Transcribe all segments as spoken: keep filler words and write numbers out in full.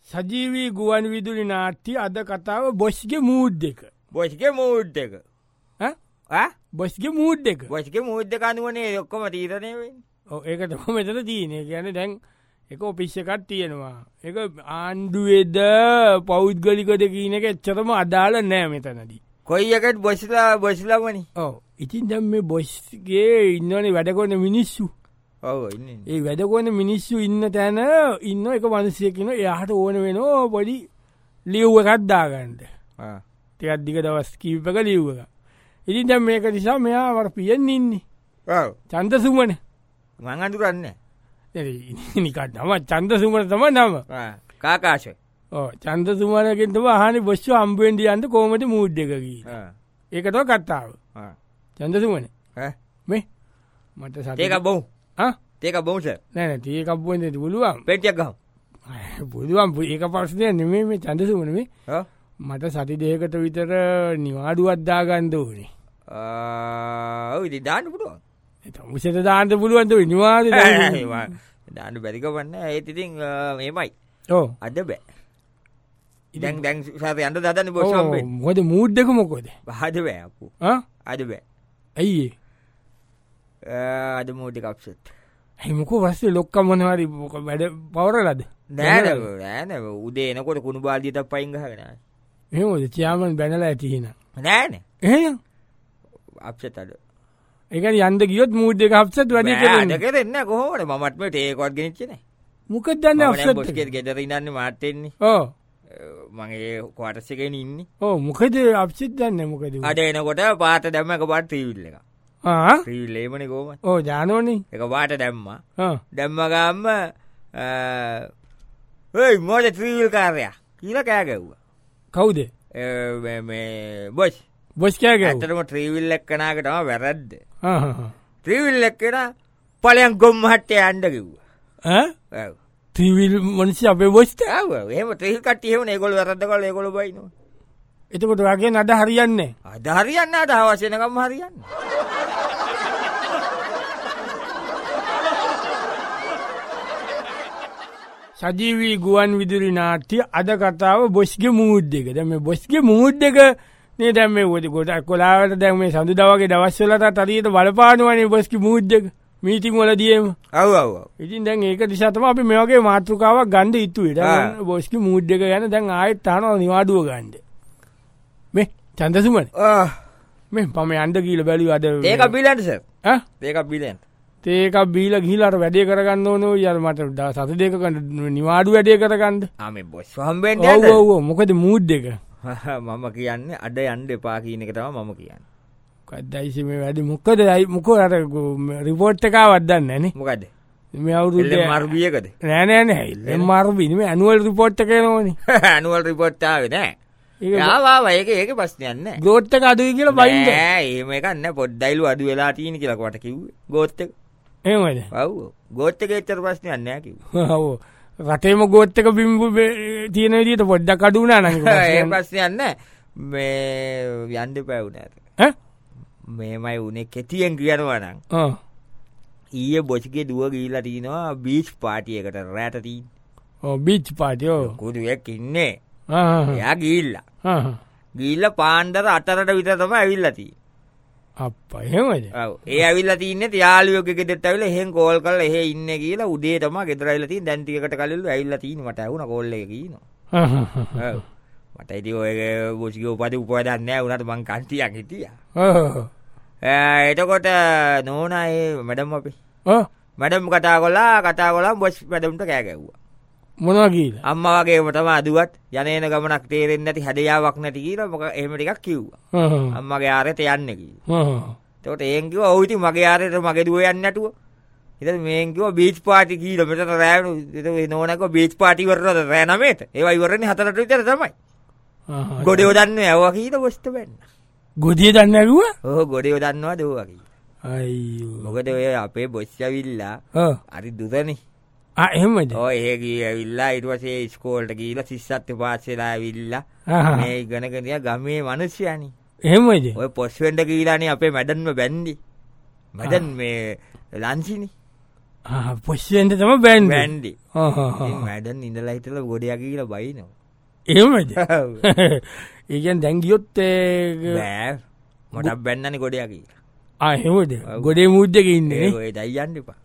සජීවී ගුවන් විදුලි නාට්‍ය අද කතාව බොස්ගේ මූඩ් එක. බොස්ගේ මූඩ් එක. ඈ? බොස්ගේ මූඩ් එක. බොස්ගේ මූඩ් එක අනුවනේ ඔක්කොම තීරණය වෙන්නේ. ඔව් ඒක තමයි මෙතන තියෙන්නේ. කියන්නේ දැන් එක ඔෆිස් එකක් තියෙනවා. ඒක ආණ්ඩුවේද පෞද්ගලිකද කියන එක එච්චරම අදාළ නෑ මෙතනදී. කොයි එකත් බොස්ලා බොස්ලාමනේ. ඔව්. ඉතින් දැන් මේ බොස්ගේ ඉන්නවනේ වැඩ කරන මිනිස්සු. ඔව් ඉන්නේ. ඒ වැඩ කරන මිනිස්සු ඉන්න තැන ඉන්න එක මිනිහෙක් ඉන්නවා. එයාට ඕන වෙනවා පොඩි ලියුව එකක් දාගන්න. ආ. ටිකක් දිග දවස් කීපයක ලියුව එකක්. ඉතින් දැන් මේක නිසා මෙයා වර පියෙන් ඉන්නේ. ඔව්. චන්දසුමන. මං අඳුරන්නේ නැහැ. නිකන් නම චන්දසුමන තමයි නම. ආ. කාකාශ. ඔව් චන්දසුමනගෙන් තමයි අහන්නේ බොස්ව හම්බ වෙන්න යන්න කොහමද මූඩ් එක කියලා. ආ. ඒක තමයි කතාව. ආ. චන්දසුමන. ඈ මේ මට සතුටු. තේක බොමු. ආ? තේක බොමු සර්. නෑ නෑ තේ එකක් බොන්නේ පුළුවන්. පෙට්ටියක් ගහමු. පුළුවන් ඒක ප්‍රශ්නයක් නෙමෙයි මේ චන්දසුමන මේ. ඔව්. මට සති දෙකකට විතර නිවාඩුවක් දාගන්න ඕනේ. ආ ඔව් ඉතින් දාන්න පුළුවන්. ඒක මුසෙට දාන්න පුළුවන් දෝ නිවාඩු දාන්න. දාන්න බැරි කවන්නේ. ඒත් ඉතින් මේමයි. ඔව්. අද බෑ. දැන් දැන් සාරේ යන්න දාන්න බොස් ඔව් හම්බෙන්නේ. මොකද මූඩ් එක මොකද? අද බෑ අප්පු. ආ? අද බෑ. ඇයි ආ අද මූඩ් එක අප්සෙට්. ඒ මොකෝ වස්සේ ලොක්ක මොනවාරි වැඩ පවරලාද? නෑ නෑ නෑ උදේ එනකොට කුණු බාල්දියට පයින් ගහගෙන ආවේ. එහෙමද? චියාමන් බැනලා ඇති හිනා. නෑ නෑ. එහෙනම් අප්සෙට් අද. ඒ කියන්නේ යන්න ගියොත් මූඩ් එක අප්සෙට් වැඩි කරන්නේ. අද කරන්නේ නෑ කොහොමද? මමත් මේ ටේක්වත් ගෙනිච්චේ නෑ. මොකද දන්නේ අප්සෙට් බොස් කෙත් ගෙදර ඉන්නන්නේ මාත් එන්නේ. ඔව්. මම ඒ ක්වාටර්ස් එකේ ඉන්නේ. ඔව් මොකද අප්සෙට් දන්නේ මොකද? අද එනකොට පාට දැම්ම එකපාරට ටීවිල් එක. ආ? ටීවිල් එමනේ කොහමද? ඔව් ඥානෝනේ. එකපාරට දැම්මා. ආ. දැම්ම ගාම ඔය් මොකද ටීවිල් කාර්යය කියලා කෑ ගැව්වා. කවුද? මේ මේ බොස්. බොස් කෑ ගැව්වා. ඇත්තටම ටීවිල් එක්කනාගේ තමයි වැරද්ද. ආ හා. ටීවිල් එක්කනා ඵලයන් ගොම්මහට්ටේ යන්න කිව්වා. ඈ? ඔව්. ටීවිල් මිනිස්සු අපේ බොස්ට? ඔව් ඔව්. එහෙම ටීවිල් කට්ටිය එහෙමනේ ඒගොල්ලෝ වැරද්ද කරලා ඒගොල්ලෝ බයිනවා. එතකොට වාගේ නඩ හරියන්නේ අද හරියන්නේ අද හවස එනකම් හරියන්නේ. සජීවී ගුවන් විදුලි නාට්‍ය අද කතාව බොස්ගේ මූඩ් එක. දැන් මේ බොස්ගේ මූඩ් එක නේ දැන් මේ ගොඩක් කොලාවට දැන් මේ සඳුදා වගේ දවස්වලට හරියට බලපානවනේ බොස්ගේ මූඩ් එක. මීටින් වලදීම. ඔව් ඔව් ඔව්. ඉතින් දැන් ඒක නිසා තමයි අපි මේ වගේ මාතෘකාවක් ගන්න ඉතුවේ. දැන් බොස්ගේ මූඩ් එක ගැන දැන් ආයෙත් අහනවා නිවාඩුව ගන්න. මේ චන්දසුමනේ. ආ මේ මම යන්න කියලා බැලුවා අද. ඒක බිලෙන්ද සර්? ඈ? ඒක බිලෙන්ද? තේ එකක් බීලා ගිහිල්ලා අර වැඩේ කරගන්න ඕනේ යාර මට සති දෙකක නිවාඩු වැඩේ කරගන්න. ආ මේ බොස් හම්බෙන්නේ නැද්ද? ඔව් ඔව් මොකද මූඩ් එක? මම කියන්නේ අද යන්න එපා කියන එක තමයි මම කියන්නේ. මොකද්දයි මේ වැඩේ මොකද මොකෝ අර රිපෝට් එක ආවත් දන්නේ නැනේ. මොකද? මේ අවුරුද්දේ එල් එම් ආර් බී එකද? නෑ නෑ නෑ එල් එම් ආර් බී නෙමෙයි ඇනුවල් රිපෝට් එක එනෝනේ. ඇනුවල් රිපෝට් ආවේ නෑ. ඒක ආවා ආවා ඒක ඒක ප්‍රශ්නයක් නෑ. ග්‍රෝත් එක අඩුයි කියලා බයින්ද? නෑ එහෙම එකක් නෑ පොඩ්ඩයිලු අඩු වෙලා තියෙන කියලා කොට කිව්වේ. ගෝත් එක. එහෙමද? ඔව් ඔව්. ගෝත් එකේ ඇත්තට ප්‍රශ්නයක් නෑ කිව්වා. ඔව්. රටේම ගෝත් එක බිම්බු තියෙන විදිහට පොඩ්ඩක් අඩු වුණා නම් ඒ ප්‍රශ්නයක් නෑ. මේ යන්න එපා වුණා. ඈ? මේමයි උනේ කෙටියෙන් කියනවා නම්. ආ. ඊයේ බොස්ගේ දුව ගිහිල්ලා තිනවා බීච් පාටි එකට රැට තී. ඔව් බීච් පාටි ඔව්. කුඩුවෙක් ඉන්නේ. ආ. එයා ගිහිල්ලා. ආ. ගිහිල්ලා පාන්දර අටට විතර තමයි ඇවිල්ලා තියෙන්නේ. අප්පා එහෙමද? ඔව්. ඒ ඇවිල්ලා තින්නේ යාළුවෙක්ගේ ගෙදරට ඇවිල්ලා එහෙන් කෝල් කරලා එහෙ ඉන්නේ කියලා උදේ තමයි ගෙදර ඇවිල්ලා තින්නේ. දැන් ටිකකට කලින්ලු ඇවිල්ලා තින්නේ මට ඇහුණා කෝල් එක කියනවා. ඔව්. මට ඉතින් ඔය බොස්ගේ උපාධි උපවාදයක් නැහැ උනාට මං කන්තියක් හිටියා. ඔව්. එතකොට නෝනා ඒ මැඩම් අපි. ඔව්. මැඩම් කතා කළා කතා කළා බොස් මැඩම්ට කෑ ගැව්වා. මොනවා කියලා? අම්මා වගේම තමයි අදුවත් යන්නේන ගමනක් තේරෙන්නේ නැති හැඩයාවක් නැති කියලා මොක එහෙම ටිකක් කිව්වා. අම්මගේ ආරෙට යන්නේ කිව්වා. එතකොට එහෙන් කිව්වා ඔව් ඉතින් මගේ ආරෙට මගේ දුව යන්නේ නැතුව. ඊට මේන් කිව්වා බීච් පාටි කියලා මෙතන රෑ ඒ නෝනා කිව්වා බීච් පාටි ඉවරද රෑ නවයට. ඒවා ඉවරන්නේ හතරට විතර තමයි. ගොඩේ දන්නේ ඇව්වා කියලා බොස්ට බැන්න. ගොඩේ දන්නේ ඇව්වා? ඔව් ගොඩේ දන්නවා දුවා කියලා. අයියෝ. මොකද ඔය අපේ බොස් ඇවිල්ලා හරි දුරනේ. ආ එහෙමද? ඔය එහෙ ගිහින් ඇවිල්ලා ඊට පස්සේ ඉස්කෝලේට ගිහිල්ලා සිස්සත් පාස් වෙලා ඇවිල්ලා මේ ඉගෙනගෙන ගමේ මිනිස්සුයනේ. එහෙමද? ඔය පොස් වෙන්න ගිහිලානේ අපේ මැඩම්ම බැන්දි. මැඩම් මේ ලන්සිනේ. පොස්්ෙන්ට තම බැන් බැන්ඩි වැඩන් ඉඳලා හිතල ගොඩයක් කියල බයිනවා එමද ඒකන් දැංගියොත් මටක් බැන්නනි ගොඩයක් කිය ආහෙමද ගොඩේ මුද්දක ඉන්න දයියන්න පා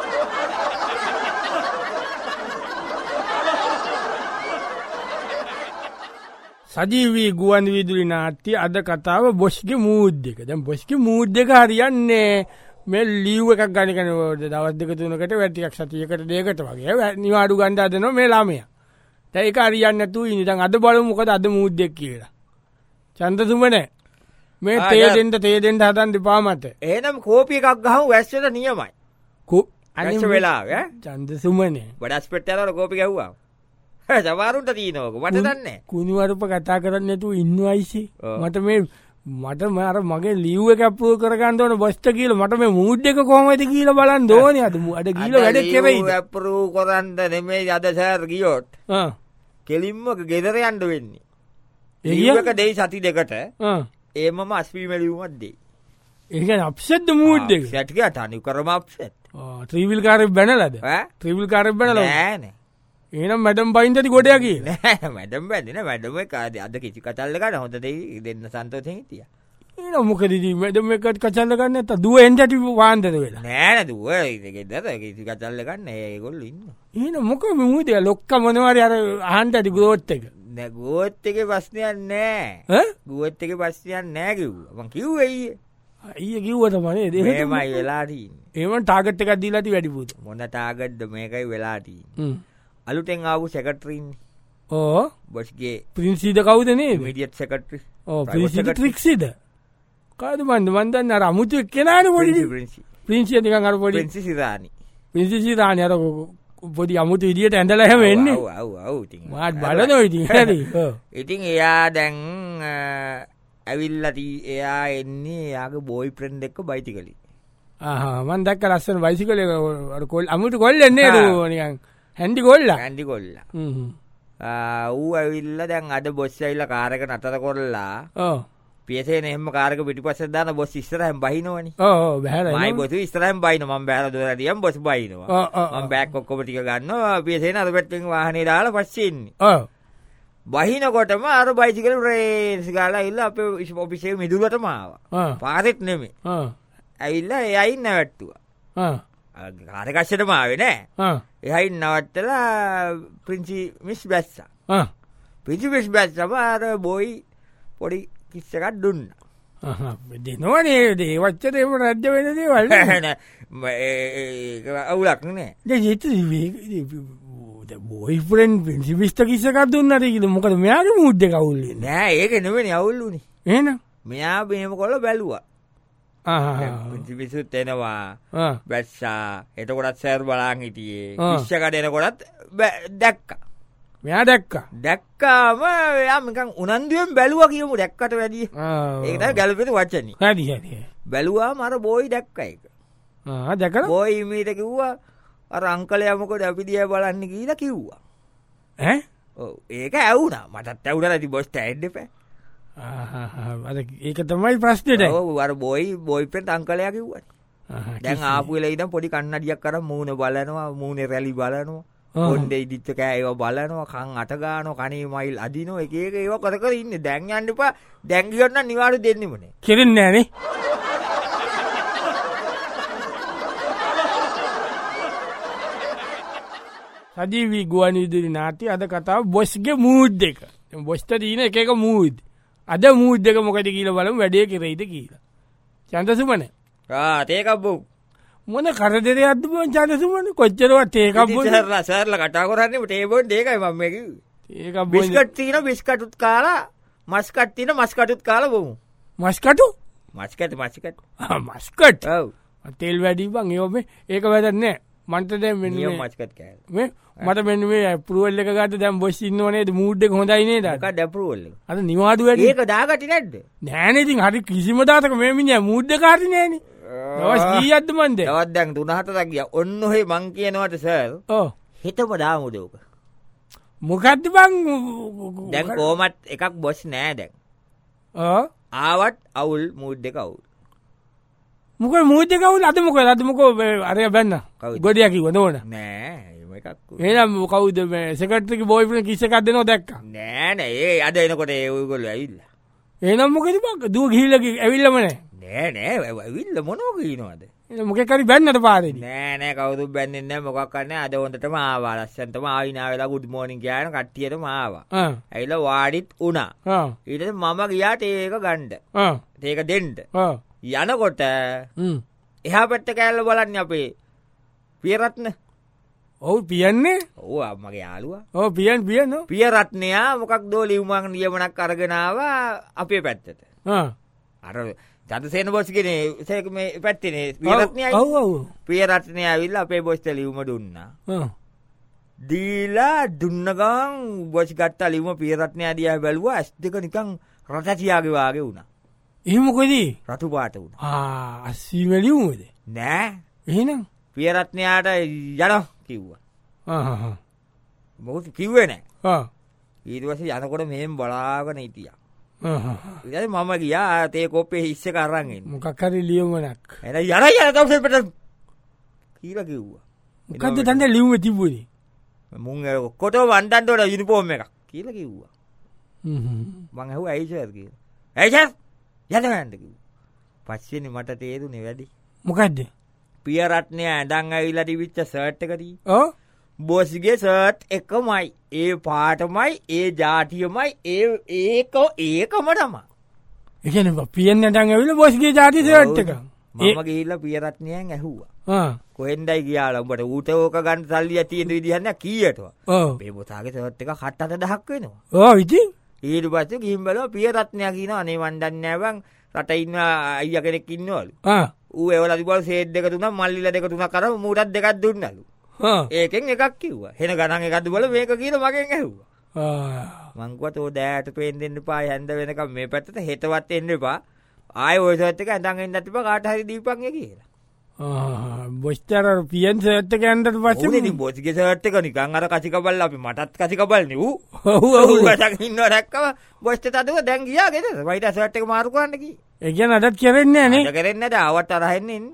සජීවී ගුවන් විදුලි නාට්‍ය අද කතාව බොස්්ගේ මූද්දක දැම් බොස්්ගේ මූද්දක හරියන්නේ මෙ ලීව එකක් ගනිකනවට දවස් දෙක තුනකට වැටියක් සතියකට දේකට වගේ නිවාඩු ගණ්ඩ අදන මේ ලාමය තැයික අරියන්නතු ඉනිතන් අද බලු මොකද අද මුද්දෙක් කියලා චන්දසුමනෑ මේ තේදෙන්ට තේදෙන්ට හතන් දෙපාමට ඒනම් කෝපිය එකක් ගහම වැස්සට නියමයි අනිස වෙලා චන්දසුමනේ බඩස් පෙට්ටලට කෝපි ගැව්වා සවාරුන්ට තියනෝක මට දන්න කුණිවරප කතා කරන්න ඇතු ඉන්නවයිසි මට මේ මට මර මගේ ලියුව කැප්පුව කරගන්නවන බස්ට කියල මට මේ මුද්දක කොමද කියල බලන් දෝන අද අද කියල වැඩ කෙරයි ඇපරූ කොරන්ද නෙමේ අද සෑර් ගියෝට් කෙලින්ම ගෙදර යන්ඩ වෙන්නේ ඒක දෙයි සති දෙකට ඒමම අස්වීමැලියුමත් දේ ඒක අප්සෙද්ද මුද්දක සැටික අටනි කරම අප්සෙත් ත්‍රීවිල් කාරය බැනලද ත්‍රීවිල් කාරය බැනල ෑන ඒනම් මැඩම් පයින්ටති ගොඩයක් කිය මැඩම් බැදින වැඩම කාද අද කිසි කචල්ලකට හොඳ දෙන්න සන්තෝසය හිටිය ඒ මොකද මැඩම එකට කචල්ලගන්න ඇත දුව එන්ටටි වාන්තද වෙලා නෑන දුව ගෙදර කිසි කචල්ලගන්න ඒගොල්ල ඉන්න ඒන මොක මුූදය ලොක්ක මොනවාර අර ආහන්ට ඇති ගෝත්ත එක ගෝත් එක ප්‍රශ්නයන් නෑ ගුවත් එක ප්‍රශ්නයන් නෑ කිව්ම කිව්වයි අය කිව්වත මනේ දෙමයි වෙලාටී ඒම ටාගට් එකක් දීලාති වැඩිපුත මොන්න ටාගට්ද මේකයි වෙලාටී අලුටෙන් ආපු සැකටරීන් ඕ බොස්ගේ පින්සිීද කවුදනේ මිඩියට් සැකට්‍රි ට්‍රික්සිද කාද මන්ද මන්දන්න අර අමුතු කෙනන පොඩි පින්සිය නික අර පොඩි පිසි සිරානි පිසි සිරානය අර පොඩි අමුතු ඉදියට ඇඳලහ වෙන්න මාත් බලන ඉති ඉතින් එයා දැන් ඇවිල්ලති එයා එන්නේ යාගේ බෝයි ප්‍රෙන්් එක්ක බයිති කලි මන් දක්ක ලස්සන බයිසි කල කොල් අමුතු කොල්ල එන්නේ නිකන් හැඩි කොල්ල ඇඩි කොල්ල ඌ ඇවිල්ල දැන් අද බොස්සයිල්ල කාරක නතර කොල්ලා පියසේ එහම කාරක පිටි පස දාන බොස් ස්තරහම් බහිනවනි මයි බොස ස්තරහම් බයින ම බෑර දරදියම් බොස් බයිනවා බෑක් ඔක්කොපටික ගන්න පියසේ අද පැත්තිෙන් වාහනේ දාලා පස්සෙන්නේ බහිනකොටම අර බයිසිකල රේන්සි කාලා ඉල්ල අප ඔපිසේ මිදුලට මාව පාරෙත් නෙමේ ඇවිල්ල එයයින්න වැට්ටුව කාරකශ්‍යට මාවෙනෑ එහයි නවත්තලා පිංචි මිස් බැස්සා පිචි මිස් බැස්සම අර බොයි පොඩි කිස්සකත් දුන්න දෙනවනේ දේවච්චට එම රජ්‍ය වෙන දේවල් අවුලක් නෑ බොයි පරෙන් පිසි විස්ට කිස්සකත් දුන්නට කියල මොකද මෙයාගේ මුද්ද කවුල්ල නෑ ඒක නෙවෙන අවුල්ලුනි ඒන මෙයා බේම කොල බැලුවා පිසිවිසුත් එනවා බැස්සා එතකොටත් සෑර් බලාන් හිටියේ විශ්ෂකට එනකොටත් දැක්ක මෙයා දැක්ක දැක්කාම යාමිකන් උනන්දුවෙන් බැලුව කියමු දැක්කට වැඩිය ඒත ගැලපෙන වච්චන හැඩි බැලුවා මර බෝයි දැක්ක එක දැක බෝයි මීට කිව්වා අර අංකලයමකොට අපි දිය බලන්න කියීල කිව්වා ඒක ඇවුනා මටත් ඇවුන ඇති බොස්ට ඇඩ්ඩපෑ ඒක තමයි ප්‍රශ්නයට වර බොයි බොයිපෙන්ට අංකලයා කිව්වත් දැන් ආපුල ඉදම් පොඩි කන්නඩියක් කර මූුණ බලනවා මූුණ රැලි බලනවා හොන්ඩ ඉදිත්ත කෑව බලනවා කං අටගානෝ කනේ මයිල් අදිනෝ එක ඒව කර කර ඉන්න දැන් අන්නපා දැංගිගන්න නිවාඩු දෙන්නමනේ කෙරෙන්න ෑනේ සජීවී ගුවන් විදුලි නාට්‍ය අද කතාව බොස්ගේ මූද් එක බොස්ට දීන එක එක මූද් අද මූද්දක මොකද කියල බලම වැඩේ කෙරෙයිද කියලා චන්දසුමන තේකක්බෝ මොන කරදර අදම චන්දසුමන කොච්චරවත් ඒකක් සරල කටා කරන්න ටේබොන් ඒකයි මම ඒක බිස්කට්තින බිස්කටුත් කාලා මස්කට්තින මස්කටුත් කාල බොමු මස්කටු මස්කට මසිකට මස්කට් තෙල් වැඩි බං ඒෝම ඒක වැදන්නේ මන්තද මස්කත් කෑ මට මෙේ පුරුවල්ල ගත දැම් බොස් ඉන්නවනේ මූඩ්ඩ හොඳයිනේ දක ඩැපරුවල්ල අද නිවාදුව ඒක දාගටි නැද්ද නෑනඉතින් හරි කිසිම දාතක මේ මිනිිය මුද්ද කාරනෑන අත්ද මන්ද අවත්දැන් තුනහතක් ගිය ඔන්න ඔහෙ මං කියනවට සර් හිතම දාමුදෝක මොකක්ද බං දැන් කෝමත් එකක් බොස් නෑ දැන් ආවත් අවුල් මුද්ද කවුල් මොක මූද්‍ය කවුද අද මොක අද මොකෝ අරය බැන්න ගොඩිය කිව්ව නෝන නෑ එහෙනම් කවුද මේ සෙක්‍රටරි බොයිෆ්‍රෙන්ඩ් කිස් එකක් දෙනවද දැක්කා නෑ නෑ ඒ අද එනකොට ඒ ඔයගොල්ලෝ ඇවිල්ලා එහෙනම් මොකද බං දුව ගිහිල්ලා ඇවිල්ලාම නෑ නෑ නෑ ඇවිල්ලා මොනෝ කියනවද එහෙනම් මොකෙක් හරි බැන්නට පාරේදී නෑ නෑ කවුරුත් බැන්නේ නෑ මොකක් කරන්නේ අද හොඳටම ආවා ලස්සනටම ආවිනා වෙලා ගුඩ් මෝර්නින් කියන කට්ටියටම ආවා ආ ඇවිල්ලා වාඩිත් වුණා ආ ඊට පස්සේ මම ගියාට ඒක ගන්න ආ ඒක දෙන්න ආ යනකොට හ්ම් එහා පැත්ත කෑල්ල බලන්නේ අපේ පියරත්න ඔව් පියන්නේ ඔව් මගේ යාළුවා ඔව් පියන් පියන පියරත්නයා මොකක්දෝ ලියුමක් නියමනක් අරගෙන ආවා අපේ පැත්තට ආ අර චන්දසේන බොස් කෙනේ ඒක මේ පැත්තේනේ පියරත්නයයි ඔව් ඔව් පියරත්නයා ඇවිල්ලා අපේ බොස්ට ලියුම දුන්නා ආ දීලා දුන්න ගමන් බොස් ගත්තා ලියුම පියරත්නයා දිහා බැලුවා ඇස් දෙක නිකන් රටටියාගේ වාගේ වුණා එහෙම මොකද රතු පාට වුණා ආ අස්සීම ලියුමද නෑ එහෙනම් පියරත්නයාට යනවා කිව්වා ආ මොකද කිව්වේ නෑ ආ ඊට පස්සේ යනකොට මෙහෙම බලාගෙන හිටියා ආ ඊට මම ගියා තේ කෝප්පේ හිස් එක අරන් එන්න මොකක් හරි ලියුමක් එන යන යන තවසේ පිට කීලා කිව්වා මොකද්ද තන්නේ ලියුමේ තිබුණේ මුන් කොටෝ වන්දන්ට වල යුනිෆෝම් එකක් කියලා කිව්වා හ්ම් මං ඇහුවා ඇයි සර් කියලා ඇයි සර් යන්න කිව්වා පස්සේනේ මට තේරුනේ වැඩි මොකද්ද පියරත්නය ඇඳන් ඇවිල්ලා තිබිච්ච ෂර්ට් එක තියෙන්නේ ඔව් බොස්ගේ ෂර්ට් එකමයි ඒ පාටමයි ඒ ජාතියමයි ඒ ඒක ඒකම තමයි ඒ කියන්නේ පියන් නැටන් ඇවිල්ලා බොස්ගේ ජාති ෂර්ට් එක මම ගිහිල්ලා පියරත්නයෙන් ඇහුවා ආ කොහෙන්දයි ගියාලා උඹට ඌට ඕක ගන්න සල්ලිය තියෙන විදිහක් නෑ කීයටව ඔව් මේ බොතාගේ ෂර්ට් එක හත් අට දහයක් වෙනවා ඔව් ඉතින් ඊට පස්සේ ගිහින් බලුවා පියරත්නයා කියනවා අනේ මන් දන්නේ නෑ බං රට ඉන්න අයියා කෙනෙක් ඉන්නවලු ආ ඌ ඒවලා තිබුණා සේඩ් දෙක තුනක් මල්ලිලා දෙක තුනක් අරන් මූටත් දෙකක් දුන්නලු ආ ඒකෙන් එකක් කිව්වා හෙන ගණන් එකක්ද බල මේක කියලා මගෙන් ඇහුවා ආ මං කිව්වා තෝ දෑට පේන් දෙන්න එපා හැන්ද වෙනකම් මේ පැත්තට හෙටවත් එන්න එපා ආයෙ ඔය ෂර්ට් එක ඇඳන් එන්නත් එපා කාට හරි දීපන් ඒ කියලා ආ බොස්තර පියන් ෂර්ට් එක ඇඳලා පස්සේ ඌනේ ඉතින් බොස්ගේ ෂර්ට් එක නිකන් අර කචිකබල් අපි මටත් කචිකබල්නේ ඌ ඔව් ඔව් වැටක් ඉන්නව දැක්කම බොස්ට තදුව දැන් ගියා ගෙදර වයිට ෂර්ට් එක මාරු කරන්න කි ඒ කියන්නේ අදත් කරන්නේ නැහැ නේ අද කරන්නේ නැද ආවත් අරහෙන්න ඉන්නේ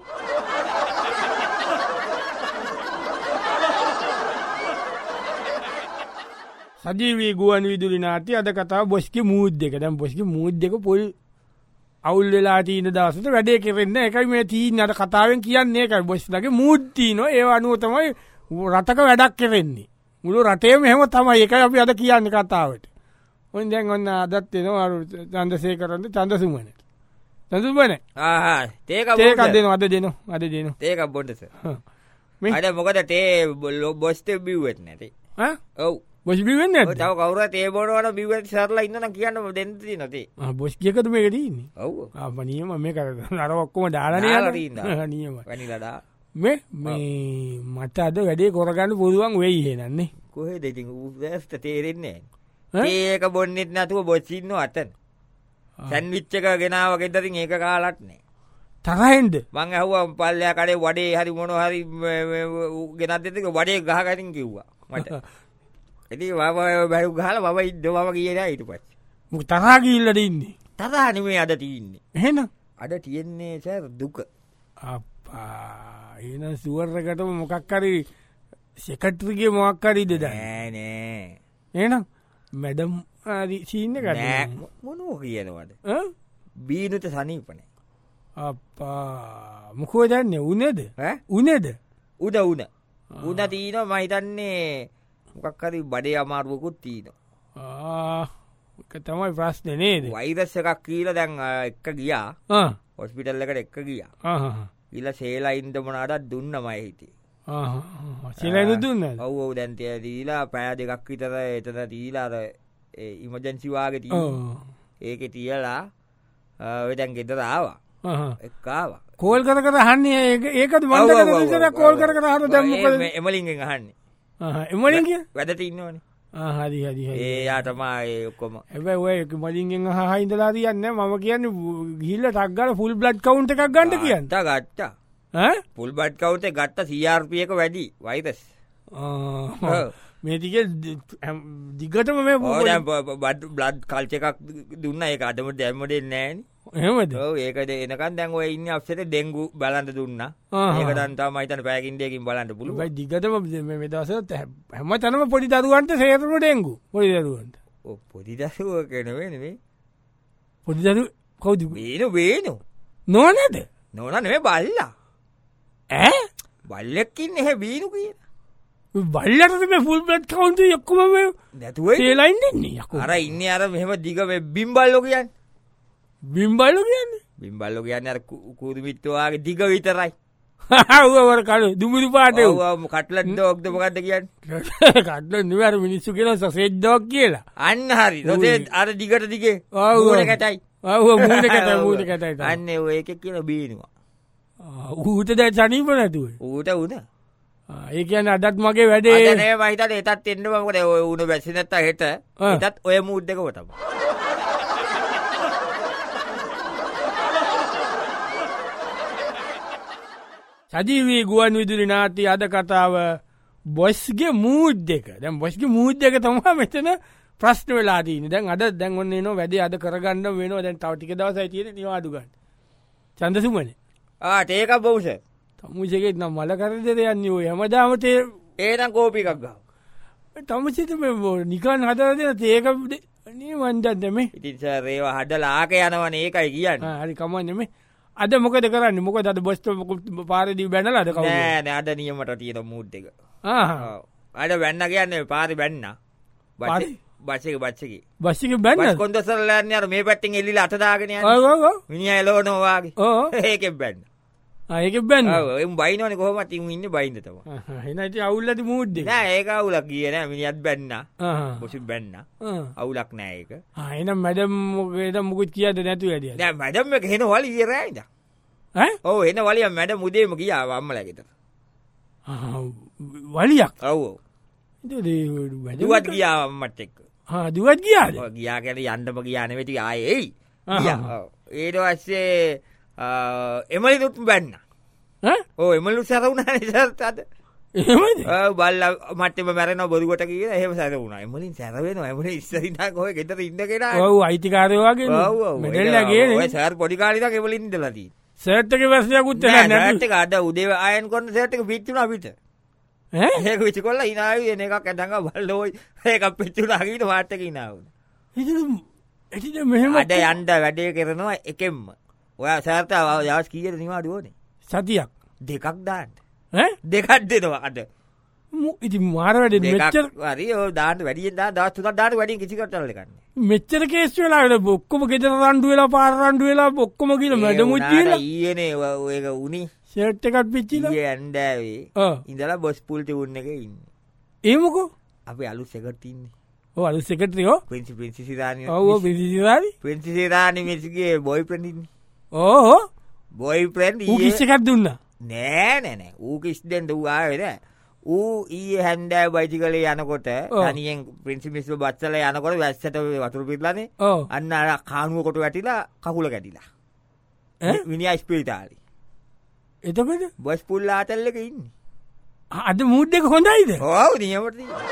සජීවී ගුවන් විදුලි නාට්‍ය අද කතාව බොස්ගේ මූඩ් එක. දැන් බොස්ගේ මූඩ් එක පොල් අවුල් වෙලා තියෙන දවසට වැඩේ කෙරෙන්නේ. ඒකයි මේ තීන්නේ අර කතාවෙන් කියන්නේ ඒකයි බොස්ලාගේ මූඩ් තියෙනවා. ඒව අනුව තමයි රටක වැඩක් කෙරෙන්නේ. මුළු රටේම එහෙම තමයි. ඒකයි අපි අද කියන්නේ කතාවට. ඔන්න දැන් ඔන්න අදත් එනවා චන්දසේකරන්ද චන්දසුමන. චන්දසුමන. ආහා තේක බොන්න. තේක දෙනවා අද දෙනවා. අද දෙනවා. තේක බොන්න සර්. අද මොකද තේ බොස්ට බිව්වෙත් නැති. ඈ? ඔව්. බොස් බිව්වෙන්නේ නැද්ද? තව කවුරුහරි තේ බොනවනම් බිව්වෙත් සරලා ඉන්න නම් කියන්න දෙන්න තියෙනවා තේ. ආ බොස් කියකද මේක තියෙන්නේ? ඔව්. ආ මනියම මේක අර ඔක්කොම දාලානේ දාලා නියම. වනිලා දා. මේ මේ මට අද වැඩේ කරගන්න පුළුවන් වෙයි එහෙනම් නේ. කොහෙද ඉතින් ඌස්ට තේරෙන්නේ නැහැ. ඒක බොන්නෙත් නැතුව බොස් ඉන්නව අතන. සෑන්ඩ්විච් එක ගෙනාව ගෙදරින් ඒක කාලත් නැහැ. තරහෙන්ද? මං ඇහුවා පල්ලෙයා කඩේ වඩේ හරි මොනවා හරි ගෙනත් දෙද්දි වඩේ ගහගනින් කිව්වා මට. ඉතින් මම බැලු ගහලා මම ඉන්න මම ගියේ නෑ ඊට පස්සේ. මොක තරහා ගිහිල්ලාද ඉන්නේ? තරහා නෙමෙයි අද තියෙන්නේ. එහෙනම් අද තියෙන්නේ සර් දුක. අප්පා එහෙනම් සුවර් එකටම මොකක් හරි සෙක්‍රටරිගේ මොකක් හරිද දැන්? නෑ නෑ. එහෙනම් මැඩම් හරි සීන් එකද? නෑ මොනෝ කියනවද? ඈ? බීනුට සනීපනේ. අප්පා මොකෝ දන්නේ උනේද? ඈ? උනේද? උද උන. උන තියෙනවා මම හිතන්නේ මොකක් හරි බඩේ අමාරුවකුත් තියෙනවා. ආ ඒක තමයි ප්‍රශ්නේ නේද? වෛරස් එකක් කියලා දැන් එක්ක ගියා. ආ හොස්පිටල් එකට එක්ක ගියා. ආ ඊළ සේලයින්ද මොනවාට දුන්නමයි හිටියේ. ආ සේලයින් දුන්නද? ඔව් ඔව් දැන් තිය දීලා පැය දෙකක් විතර එතන දීලා අර ඒ ඉමර්ජන්සි වාගේ තියෙනවා. ඒකේ තියලා ඔය දැන් ගෙදර ආවා. ආ එක්ක ආවා. කෝල් කර කර අහන්නේ ඒක ඒකද මන් දැන් විතර කෝල් කර කර අහන දැන් මොකද? එමලින්ගෙන් අහන්නේ. ආ එමලින් කිය? වැඩට ඉන්නවනේ. ආ හරි හරි හරි. ඒ යා තමයි ඒ ඔක්කොම. හැබැයි ඔය මලින්ගෙන් අහහා ඉඳලා හරියන්නේ නැහැ. මම කියන්නේ ගිහිල්ලා ටක් ගාලා ෆුල් බ්ලඩ් කවුන්ට් එකක් ගන්න කියන්නේ. ගත්තා ගත්තා. ඈ? ෆුල් බ්ලඩ් කවුන්ට් එක ගත්තා සී ආර් පී එක වැඩි වෛරස්. ආ මේ ටිකේ දිගටම මේ බ්ලඩ් කල්චර් එකක් දුන්නා ඒක අදම දැම්ම දෙන්නේ නැහනේ. එහෙමද? ඔව් ඒකද එනකන් දැන් ඔය ඉන්නේ අප්සෙට ඩෙන්ගු බලන්න දුන්නා. ඒක දැන් තමයි මම හිතන්නේ පැයකින් දෙකකින් බලන්න පුළුවන්. බයි දිගටම මේ මේ දවස්වල හැම තැනම පොඩි දරුවන්ට සේරම ඩෙන්ගු. පොඩි දරුවන්ට. ඔව් පොඩි දරුවෝ කෙනෙවෙ නෙමෙයි. පොඩි දරුවෝ කවුද? වේනු වේනු. නෝනද? නෝනා නෙමෙයි බල්ලා. ඈ? බල්ලෙක් ඉන්නේ එහෙ බීනු කියන. බල්ලට මේ ෆුල් බ්ලඩ් කවුන්ට් එක ඔක්කොම මේ නැතුවයි. තේලා ඉන්නේ යකෝ. අර ඉන්නේ අර මෙහෙම දිග මේ බිම්බල්ලෝ කියන්නේ. බිම්බල්ලෝ කියන්නේ? බිම්බල්ලෝ කියන්නේ අර කුරුමිට්ටෝ ආගේ දිග විතරයි. ඌ වර කළු දුමුරු පාටේ. ඔව් ඔව් කට්ලට් ඩොග්ද මොකද්ද කියන්නේ? කට්ලට් නෙවෙයි අර මිනිස්සු කියන සොසේජ් ඩොග් කියලා. අන්න හරි. සොසේජ් අර දිගට දිගේ. මූණ කැටයි. ඔව් මූණ කැටයි මූණ කැටයි. අන්න ඔය එකේ කියන බීනවා. ඌට දැන් සනීප නැතුව. ඌට උන. ඒ කියන්නේ අදත් මගේ වැඩේ. අද නේ මම හිතන්නේ එතත් එන්න මොකද ඔය උණ බැසි නැත්තා හෙට. එතත් ඔය මූඩ් එකම තමයි. සජීවී ගුවන් විදුලි නාට්‍ය අද කතාව බොස්ගේ මූඩ් එක. දැන් බොස්ගේ මූඩ් එක තමයි මෙතන ප්‍රශ්න වෙලා තියෙන්නේ. දැන් අද දැන් ඔන්න එනවා වැඩේ අද කරගන්න වෙනවා. දැන් තව ටික දවසයි තියෙන්නේ නිවාඩු ගන්න. චන්දසුමනේ. ආ ටේක බවුස. තමුසේගෙත් නම් මල කරදර යන්නේ ඔය හැමදාම තේ ඒනම් කෝපි එකක් ගහව. තමුසේට මේ නිකන් හදලා දෙන තේක නේ වන්දන්ද මේ. ඉතින් සර් ඒව හදලා ආක යනවනේ ඒකයි කියන්නේ. ආ හරි කමන්නේ මේ. අද මොකද කරන්නේ? මොකද අද බොස්ට පාරේදී බැනලාද කවුද? නෑ නෑ අද නියමට තියෙන මූඩ් එක. ආ. අද බැන්න කියන්නේ පාරේ බැන්නා. බස් බස් එක බස් එකේ. බස් එකේ බැන්නද? බස් කොන්දසරලා යන්නේ අර මේ පැත්තෙන් එල්ලිලා අත දාගෙන යන්නේ. ඔව් ඔව් ඔව්. මිනිහා එලවනවා වාගේ. ඔව්. ඒකෙන් බැන්න. ආ ඒකෙන් බැන්න. ඔව් එම් බයිනවනේ කොහොමද ඉන් ඉන්නේ බයින්ද තමයි. ආ එන ඉතින් අවුල්ලද මූඩ් එක. නෑ ඒක අවුලක් ගියේ නෑ මිනිහත් බැන්නා. ආ. බොසිත් බැන්නා. ආ. අවුලක් නෑ ඒක. ආ එහෙනම් මැඩම් මොකේද මොකුත් කියද නැතු වැඩියද? නෑ මැඩම් එක හෙන වලි ඊරෑ ඉඳන්. ඈ? ඔව් එන වලිය මැඩම් උදේම ගියා අම්මලා ගෙදර. ආ වලියක්. ඔව් ඔව්. ඉතින් වැඩ දුවත් ගියා අම්මත් එක්ක. ආ දුවත් ගියාද? ඔව් ගියා කියන්නේ යන්නම ගියා නෙවෙයි ටික ආයේ එයි. ගියා. ඔව්. ඊට පස්සේ එමලිනුත් බැන්නා. ඈ? ඔව් එමලිනුත් සැරුණානේ සර් අද. එහෙමද? ඔව් බල්ලා මට්ටෙම මැරෙනවා බොරුවට කියලා එහෙම සැරුණා. එමලින් සැර වෙනවා. එමලින් ඉස්සරින්දා කොහෙ ගෙදර ඉන්න කෙනා. ඔව් අයිතිකාරයෝ වගේ. ඔව් ඔව්. මෙදෙල්ලා ගේනේ. ඔය සර් පොඩි කාලේ ඉඳන් එමලින් ඉඳලා තියෙන්නේ. සර්ට් එකේ වැස්සයක් උත් නැහැ නේද? සර්ට් එක අද උදේ අයන් කරන සර්ට් එක පිච්චුණා පිට. ඈ? ඒක විචකොල්ලා hinaවි එන එකක් ඇඳන් බල්ලෝ ඒකක් පිච්චුණා ගිහින් වාට් එකේ hinaවුන. ඉතින් ඉතින් මෙහෙම අද යන්න වැඩේ කරනවා එකෙන්ම. ඔයා සර්ට දවස් කීයද නිවාඩු ඕනේ? සතියක්. දෙකක් දාන්න. ඈ? දෙකක් දෙනවා අද. ඉතින් මාර වැඩේ මෙච්චර හරි ඔය දාන්න වැඩියෙන් දාන්න දවස් තුනක් දාන්න වැඩියෙන් කිසි කටවල එකන්නේ. මෙච්චර කේස් වෙලා ඔක්කොම ගෙදර රණ්ඩු වෙලා පාර රණ්ඩු වෙලා ඔක්කොම ගිහලා මැඩමුත් ගිහලා ඊයේනේ ඒක උනි ෂර්ට් එකක් පිච්චිලා ඊයේ ඇන්ඩාවේ ඔව් ඉඳලා බොස් පූල් ටියුන් එකේ ඉන්නේ. ඒ මොකෝ? අපි අලුත් සෙක්‍රටරි ඉන්නේ. ඔව් අලුත් සෙක්‍රටරි ඔව්. ප්‍රින්සි ප්‍රින්සි සිරානි. ඔව් ඔව් ප්‍රින්සි සිරානි. ප්‍රින්සි සිරානි මිස්ගේ බොයිෆ්‍රෙන්ඩ් ඉන්නේ. ඔව් ඔව්. බොයිෆ්‍රෙන්ඩ් ඌ කිස් එකක් දුන්නා. නෑ නෑ නෑ. ඌ කිස් දෙන්න ඌ ආවේ නෑ. ඌ ඊයේ හැන්දෑ බයිසිකලේ යනකොට තනියෙන් ප්‍රින්සි මිස්ව බස්සලා යනකොට වැස්සට වතුර පිරලානේ. අන්න අර කානුව කොට වැටිලා කකුල කැඩිලා. ඈ මිනිහා ස්පීතාලේ. එතකොට බොස් පුල් ආතල් එකේ ඉන්නේ. අද මූඩ් එක හොඳයිද? ඔව් නියමට තියෙනවා.